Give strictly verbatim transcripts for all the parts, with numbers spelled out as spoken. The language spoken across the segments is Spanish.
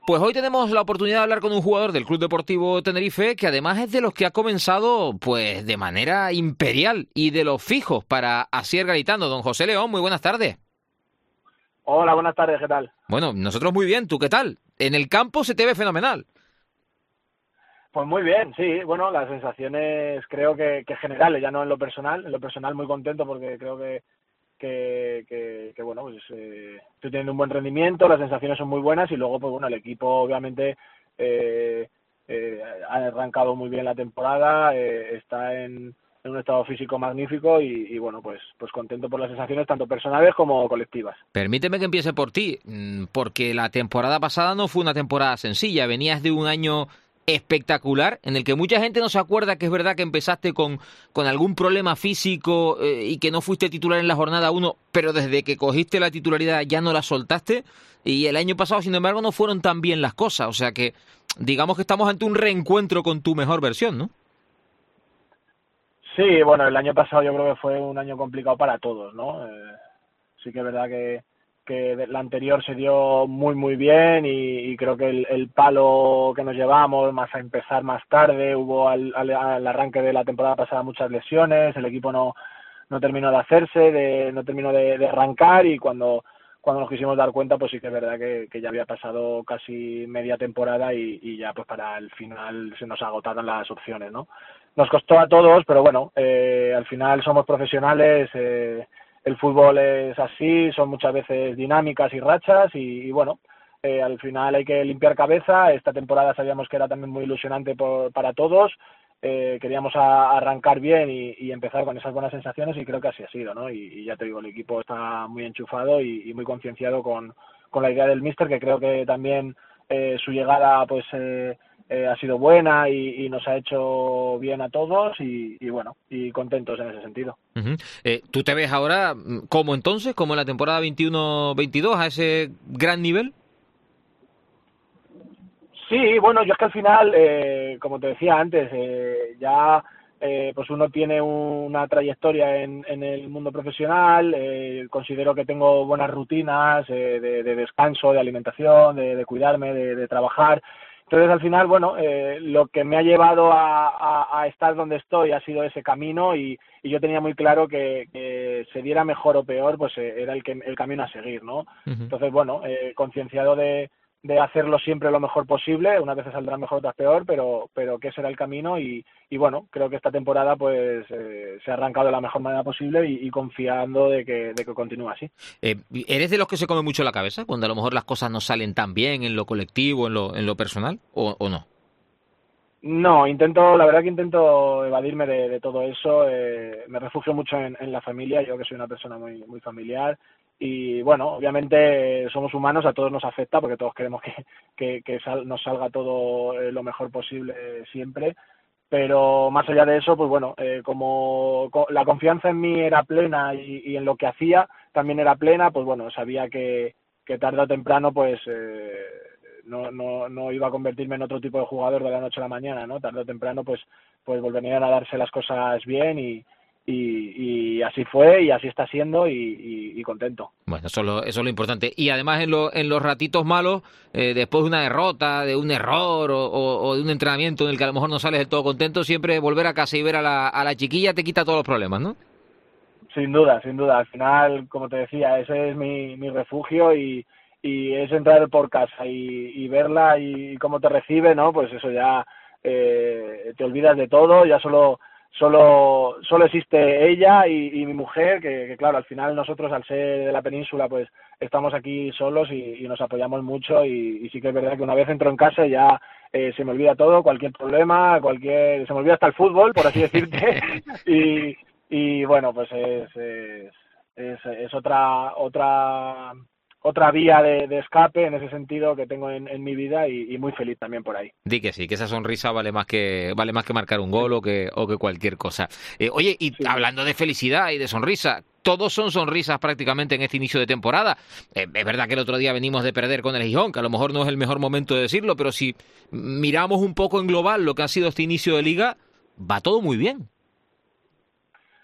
pues hoy tenemos la oportunidad de hablar con un jugador del Club Deportivo Tenerife que además es de los que ha comenzado pues de manera imperial y de los fijos para Asier Garitano. Don José León, muy buenas tardes. Hola, buenas tardes, ¿qué tal? Bueno, nosotros muy bien, ¿tú qué tal? En el campo se te ve fenomenal. Pues muy bien, sí, bueno, las sensaciones creo que, que generales, ya no en lo personal, en lo personal muy contento porque creo que, que, que, que bueno, pues eh, estoy teniendo un buen rendimiento, las sensaciones son muy buenas y luego, pues bueno, el equipo obviamente eh, eh, ha arrancado muy bien la temporada, eh, está en, en un estado físico magnífico y, y bueno, pues, pues contento por las sensaciones tanto personales como colectivas. Permíteme que empiece por ti, porque la temporada pasada no fue una temporada sencilla, venías de un año espectacular, en el que mucha gente no se acuerda que es verdad que empezaste con, con algún problema físico eh, y que no fuiste titular en la jornada uno, pero desde que cogiste la titularidad ya no la soltaste, y el año pasado, sin embargo, no fueron tan bien las cosas, o sea que digamos que estamos ante un reencuentro con tu mejor versión, ¿no? Sí, bueno, el año pasado yo creo que fue un año complicado para todos, ¿no? Eh, sí que es verdad que que la anterior se dio muy muy bien y, y creo que el, el palo que nos llevamos, más a empezar más tarde, hubo al, al, al arranque de la temporada pasada muchas lesiones, el equipo no, no terminó de hacerse, de, no terminó de, de arrancar y cuando, cuando nos quisimos dar cuenta pues sí que es verdad que, que ya había pasado casi media temporada y, y ya pues para el final se nos agotaron las opciones, ¿no? Nos costó a todos, pero bueno, eh, al final somos profesionales, eh, el fútbol es así, son muchas veces dinámicas y rachas y, y bueno, eh, al final hay que limpiar cabeza. Esta temporada sabíamos que era también muy ilusionante por, para todos, eh, queríamos a, arrancar bien y, y empezar con esas buenas sensaciones y creo que así ha sido, ¿no? Y, y ya te digo, el equipo está muy enchufado y, y muy concienciado con, con la idea del míster, que creo que también eh, su llegada pues eh, Eh, ha sido buena y, y nos ha hecho bien a todos y, y bueno, y contentos en ese sentido. Uh-huh. Eh, ¿Tú te ves ahora como entonces, como en la temporada veintiuno veintidós, a ese gran nivel? Sí, bueno, yo es que al final, eh, como te decía antes, eh, ya eh, pues uno tiene una trayectoria en, en el mundo profesional, eh, considero que tengo buenas rutinas eh, de, de descanso, de alimentación, de, de cuidarme, de, de trabajar. Entonces, al final, bueno, eh, lo que me ha llevado a, a, a estar donde estoy ha sido ese camino y, y yo tenía muy claro que, que se diera mejor o peor, pues eh, era el, que, el camino a seguir, ¿no? Uh-huh. Entonces, bueno, eh, concienciado de, de hacerlo siempre lo mejor posible, unas veces saldrá mejor, otras peor, pero, pero que ese era el camino y, y bueno, creo que esta temporada pues eh, se ha arrancado de la mejor manera posible y, y confiando de que, de que continúe así. Eh, ¿Eres de los que se come mucho la cabeza cuando a lo mejor las cosas no salen tan bien en lo colectivo, en lo, en lo personal, o, o no? No, intento, la verdad que intento evadirme de, de todo eso, eh, me refugio mucho en, en la familia, yo que soy una persona muy, muy familiar. Y bueno, obviamente somos humanos, a todos nos afecta porque todos queremos que, que, que sal, nos salga todo eh, lo mejor posible eh, siempre, pero más allá de eso, pues bueno, eh, como co la confianza en mí era plena y, y en lo que hacía también era plena, pues bueno, sabía que, que tarde o temprano pues eh, no, no, no iba a convertirme en otro tipo de jugador de la noche a la mañana, ¿no? Tarde o temprano pues, pues volverían a darse las cosas bien y Y, y así fue y así está siendo y, y, y contento. Bueno, eso es, lo, eso es lo importante. Y además en, lo, en los ratitos malos, eh, después de una derrota, de un error o, o, o de un entrenamiento en el que a lo mejor no sales del todo contento, siempre volver a casa y ver a la, a la chiquilla te quita todos los problemas, ¿no? Sin duda, sin duda. Al final, como te decía, ese es mi, mi refugio y, y es entrar por casa y, y verla y cómo te recibe, ¿no? Pues eso ya eh, te olvidas de todo, ya solo... Solo solo existe ella y, y mi mujer, que, que claro, al final nosotros al ser de la península pues estamos aquí solos y, y nos apoyamos mucho y, y sí que es verdad que una vez entro en casa ya eh, se me olvida todo, cualquier problema, cualquier se me olvida hasta el fútbol, por así decirte, y, y bueno, pues es, es, es, es otra otra otra vía de, de escape en ese sentido que tengo en, en mi vida y, y muy feliz también por ahí. Di que sí, que esa sonrisa vale más que vale más que marcar un gol o que o que cualquier cosa. Eh, oye, y sí, hablando de felicidad y de sonrisa, todos son sonrisas prácticamente en este inicio de temporada. Eh, es verdad que el otro día venimos de perder con el Gijón, que a lo mejor no es el mejor momento de decirlo, pero si miramos un poco en global lo que ha sido este inicio de liga, va todo muy bien.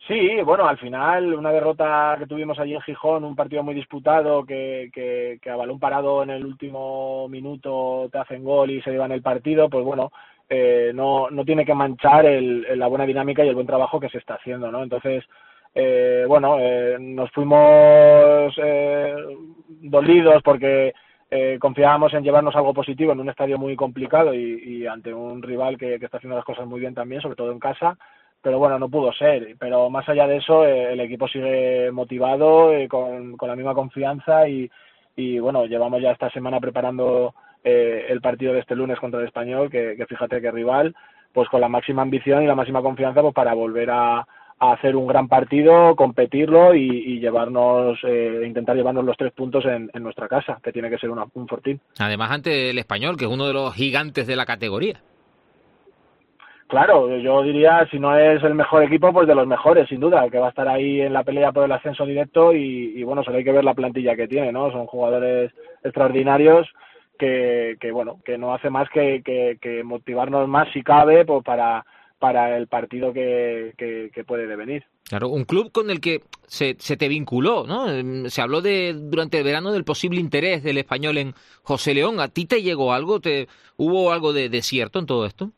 Sí, bueno, al final una derrota que tuvimos allí en Gijón, un partido muy disputado que, que, que a balón parado en el último minuto te hacen gol y se llevan el partido, pues bueno, eh, no, no tiene que manchar el, el, la buena dinámica y el buen trabajo que se está haciendo, ¿no? Entonces, eh, bueno, eh, nos fuimos eh, dolidos porque eh, confiábamos en llevarnos algo positivo en un estadio muy complicado y, y ante un rival que, que está haciendo las cosas muy bien también, sobre todo en casa. Pero bueno, no pudo ser. Pero más allá de eso, eh, el equipo sigue motivado, eh, con, con la misma confianza y, y bueno, llevamos ya esta semana preparando eh, el partido de este lunes contra el Español, que, que fíjate que rival, pues con la máxima ambición y la máxima confianza pues para volver a, a hacer un gran partido, competirlo y, y llevarnos, eh, intentar llevarnos los tres puntos en, en nuestra casa, que tiene que ser una, un fortín. Además ante el Español, que es uno de los gigantes de la categoría. Claro, yo diría, si no es el mejor equipo, pues de los mejores, sin duda, que va a estar ahí en la pelea por el ascenso directo y, y bueno, solo hay que ver la plantilla que tiene, ¿no? Son jugadores extraordinarios que, que bueno, que no hace más que, que, que motivarnos más, si cabe, pues para, para el partido que, que, que puede devenir. Claro, un club con el que se, se te vinculó, ¿no? Se habló de durante el verano del posible interés del Español en José León. ¿A ti te llegó algo? ¿Te, hubo algo de, de cierto en todo esto?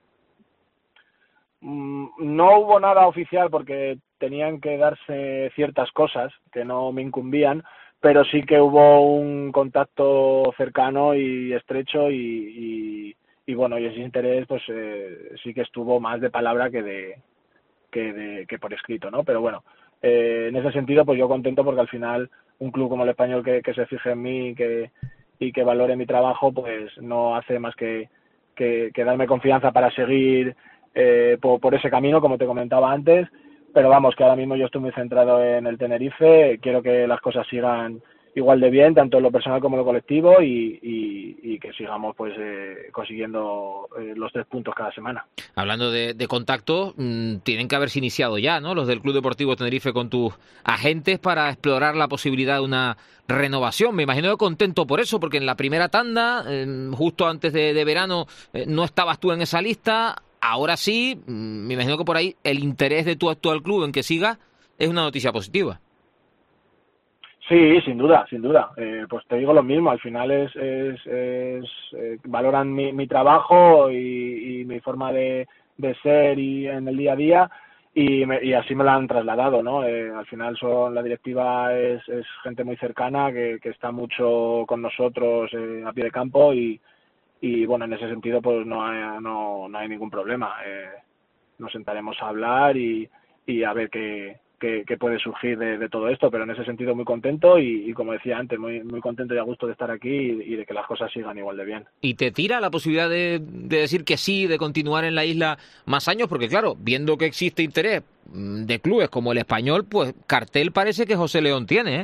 No hubo nada oficial porque tenían que darse ciertas cosas que no me incumbían, pero sí que hubo un contacto cercano y estrecho y, y, y bueno, y ese interés pues eh, sí que estuvo más de palabra que de que, de, que por escrito, ¿no? Pero bueno, eh, en ese sentido pues yo contento porque al final un club como el Español que, que se fije en mí que, y que valore mi trabajo pues no hace más que, que, que darme confianza para seguir Eh, por, por ese camino, como te comentaba antes, pero vamos, que ahora mismo yo estoy muy centrado en el Tenerife, quiero que las cosas sigan igual de bien, tanto en lo personal como en lo colectivo, y, y, y que sigamos pues eh, consiguiendo eh, los tres puntos cada semana. Hablando de, de contacto, mmm, tienen que haberse iniciado ya, ¿no? Los del Club Deportivo Tenerife con tus agentes para explorar la posibilidad de una renovación. Me imagino que contento por eso, porque en la primera tanda, eh, justo antes de, de verano, eh, no estabas tú en esa lista. Ahora sí, me imagino que por ahí el interés de tu actual club en que siga es una noticia positiva. Sí, sin duda, sin duda. Eh, pues te digo lo mismo, al final es, es, es eh, valoran mi, mi trabajo y, y mi forma de, de ser y en el día a día y, me, y así me lo han trasladado, ¿no? Eh, al final son la directiva es, es gente muy cercana que, que está mucho con nosotros eh, a pie de campo y y bueno, en ese sentido pues no hay, no, no hay ningún problema. Eh, nos sentaremos a hablar y, y a ver qué, qué, qué puede surgir de, de todo esto, pero en ese sentido muy contento y, y como decía antes, muy, muy contento y a gusto de estar aquí y, y de que las cosas sigan igual de bien. ¿Y te tira la posibilidad de, de decir que sí, de continuar en la isla más años? Porque claro, viendo que existe interés de clubes como el Español, pues cartel parece que José León tiene, ¿eh?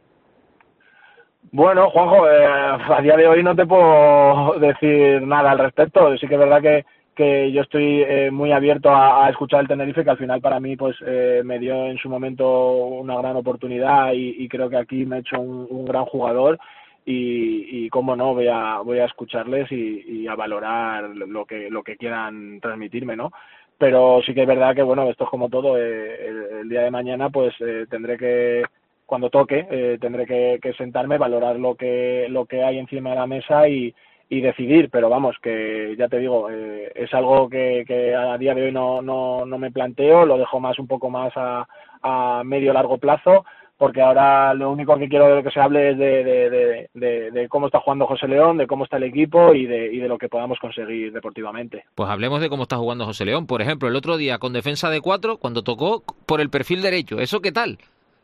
Bueno, Juanjo, eh, a día de hoy no te puedo decir nada al respecto. Sí que es verdad que, que yo estoy eh, muy abierto a, a escuchar el Tenerife, que al final para mí pues eh, me dio en su momento una gran oportunidad y, y creo que aquí me he hecho un, un gran jugador y, y cómo no, voy a, voy a escucharles y, y a valorar lo que, lo que quieran transmitirme, ¿no? Pero sí que es verdad que, bueno, esto es como todo. Eh, el, el día de mañana pues eh, tendré que cuando toque eh, tendré que, que sentarme, valorar lo que lo que hay encima de la mesa y, y decidir, pero vamos, que ya te digo, eh, es algo que, que a día de hoy no, no, no me planteo, lo dejo más un poco más a, a medio largo plazo, porque ahora lo único que quiero de lo que se hable es de, de, de, de, de cómo está jugando José León, de cómo está el equipo y de, y de lo que podamos conseguir deportivamente. Pues hablemos de cómo está jugando José León. Por ejemplo, el otro día con defensa de cuatro, cuando tocó por el perfil derecho, ¿eso qué tal?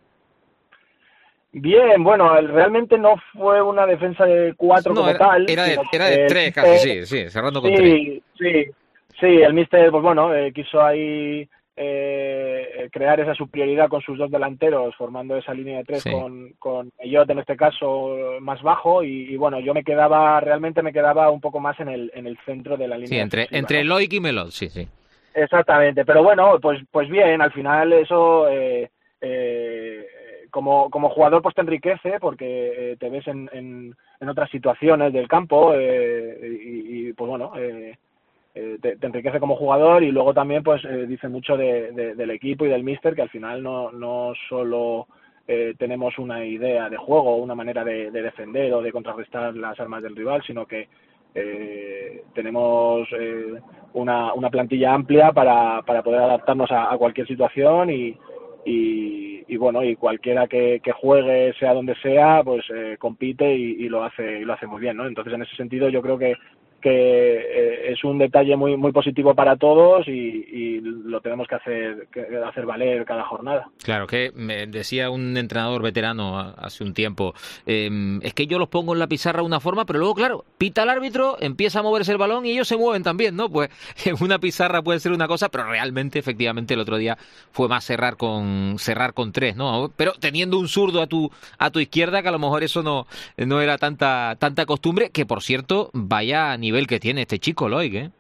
Bien, bueno, realmente no fue una defensa de cuatro no, como era, tal. Era de, era de tres casi, eh, sí, sí, cerrando con sí, tres. Sí, sí, el míster, pues bueno, eh, quiso ahí eh, crear esa superioridad con sus dos delanteros, formando esa línea de tres Sí. con, con Elliot, en este caso, más bajo, y, y bueno, yo me quedaba, realmente me quedaba un poco más en el, en el centro de la línea Sí, entre, entre ¿no? Loic y Melot, sí, sí. Exactamente, pero bueno, pues pues bien, al final eso eh, eh, como como jugador pues te enriquece porque eh, te ves en, en, en otras situaciones del campo eh, y, y pues bueno, eh, eh, te, te enriquece como jugador y luego también pues eh, dice mucho de, de, del equipo y del míster, que al final no, no solo eh, tenemos una idea de juego, una manera de, de defender o de contrarrestar las armas del rival, sino que eh, tenemos eh, una, una plantilla amplia para, para poder adaptarnos a, a cualquier situación y, y, y bueno, y cualquiera que, que juegue, sea donde sea, pues eh, compite y, y lo hace y lo hace muy bien, ¿no? Entonces, en ese sentido, yo creo que que eh, es un detalle muy muy positivo para todos y, y lo tenemos que hacer que hacer valer cada jornada. Claro, que me decía un entrenador veterano hace un tiempo, eh, es que yo los pongo en la pizarra de una forma, pero luego, claro, pita el árbitro, empieza a moverse el balón y ellos se mueven también, ¿no? Pues en una pizarra puede ser una cosa, pero realmente, efectivamente, el otro día fue más cerrar con cerrar con tres, ¿no? Pero teniendo un zurdo a tu a tu izquierda, que a lo mejor eso no no era tanta tanta costumbre, que por cierto, vaya nivel que tiene este chico, Loic, ¿eh?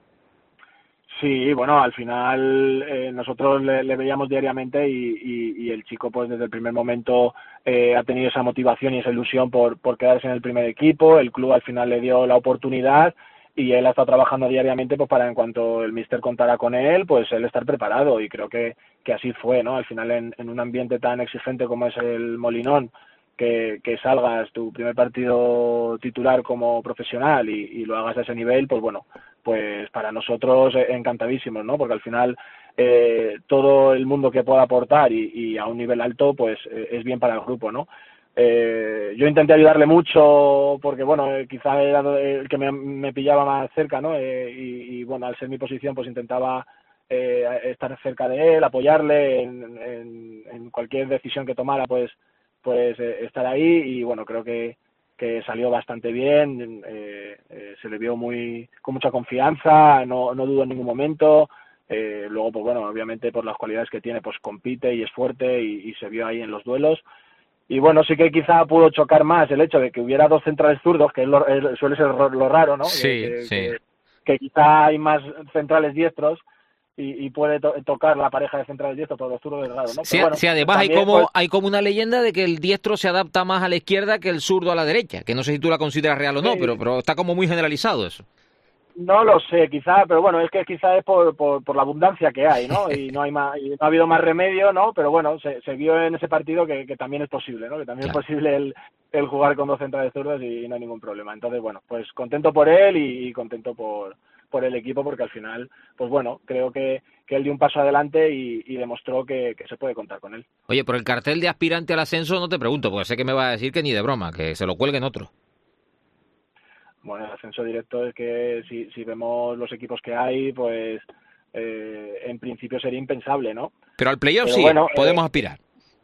Sí, bueno, al final eh, nosotros le, le veíamos diariamente y, y, y el chico pues desde el primer momento eh, ha tenido esa motivación y esa ilusión por, por quedarse en el primer equipo, el club al final le dio la oportunidad y él ha estado trabajando diariamente pues para en cuanto el míster contara con él, pues él estar preparado y creo que, que así fue, ¿no? Al final en, en un ambiente tan exigente como es el Molinón, Que, que salgas tu primer partido titular como profesional y, y lo hagas a ese nivel, pues bueno, pues para nosotros encantadísimos, ¿no? Porque al final eh, todo el mundo que pueda aportar y, y a un nivel alto, pues eh, es bien para el grupo, ¿no? Eh, yo intenté ayudarle mucho porque, bueno, eh, quizá era el que me, me pillaba más cerca, ¿no? Eh, y, y bueno, al ser mi posición, pues intentaba eh, estar cerca de él, apoyarle en, en, en cualquier decisión que tomara, pues pues eh, estar ahí y bueno, creo que, que salió bastante bien, eh, eh, se le vio muy con mucha confianza, no, no dudo en ningún momento, eh, luego pues bueno, obviamente por las cualidades que tiene, pues compite y es fuerte y, y se vio ahí en los duelos y bueno, sí que quizá pudo chocar más el hecho de que hubiera dos centrales zurdos, que es lo, es, suele ser lo raro, ¿no? Sí, que, sí. Que, que quizá hay más centrales diestros y, y puede to tocar la pareja de centrales diestros por los zurdos delgados, ¿no? Sí, Pero bueno, sí, además también, hay como pues, hay como una leyenda de que el diestro se adapta más a la izquierda que el zurdo a la derecha, que no sé si tú la consideras real o no, sí, pero pero está como muy generalizado eso. no lo sé, quizá, pero bueno, es que quizá es por, por, por la abundancia que hay, ¿no? Y no hay más, y no ha habido más remedio, ¿no? Pero bueno, se, se vio en ese partido que, que también es posible, ¿no? Que también Claro. es posible el, el jugar con dos centrales zurdos y no hay ningún problema. Entonces, bueno, pues contento por él y, y contento por, por el equipo porque al final, pues bueno, creo que, que él dio un paso adelante y, y demostró que, que se puede contar con él. Oye, por el cartel de aspirante al ascenso no te pregunto, porque sé que me va a decir que ni de broma, que se lo cuelguen otro. Bueno, el ascenso directo es que si, si vemos los equipos que hay, pues eh, en principio sería impensable, ¿no? Pero al playoff Pero sí, bueno, podemos eh, aspirar.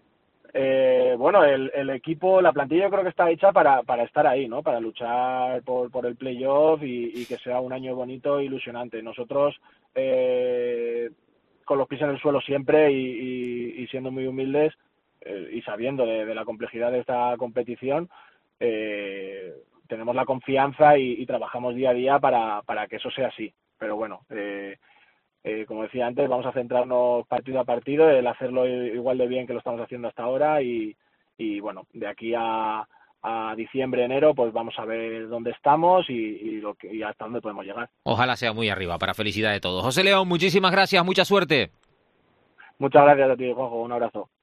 Eh, bueno, el, el equipo, la plantilla yo creo que está hecha para, para estar ahí, ¿no? Para luchar por, por el playoff y, y que sea un año bonito e ilusionante. Nosotros, eh, con los pies en el suelo siempre y, y, y siendo muy humildes eh, y sabiendo de, de la complejidad de esta competición, eh, tenemos la confianza y, y trabajamos día a día para, para que eso sea así. Pero bueno, eh, Eh, como decía antes, vamos a centrarnos partido a partido, el hacerlo igual de bien que lo estamos haciendo hasta ahora y, y bueno, de aquí a, a diciembre, enero, pues vamos a ver dónde estamos y, y, lo que, y hasta dónde podemos llegar. Ojalá sea muy arriba, para felicidad de todos. José León, muchísimas gracias, mucha suerte. Muchas gracias a ti, Juanjo, un abrazo.